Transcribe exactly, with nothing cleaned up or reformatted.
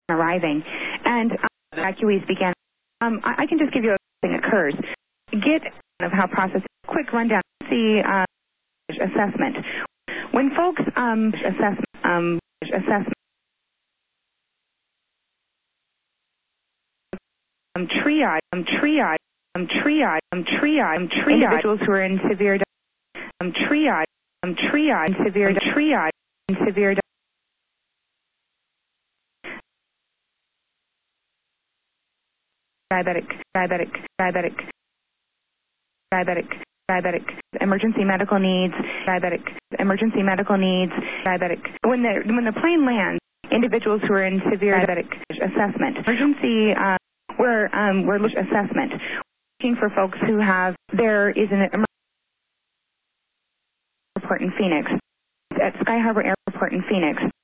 arriving, and um, evacuees began. Um, I, I can just give you a thing occurs. Get of how process. Quick rundown. See uh, assessment. When folks um, assessment um, assessment um, triage um, triage um, triage um, triage um, triage individuals who are in severe um, triage um, triage severe triage severe diabetic diabetic diabetic diabetic diabetic emergency medical needs diabetic emergency medical needs diabetic when the when the plane lands, individuals who are in severe diabetic assessment emergency uh, we're um, we're looking assessment looking for folks who have there is an emergency airport in Phoenix at Sky Harbor Airport in Phoenix.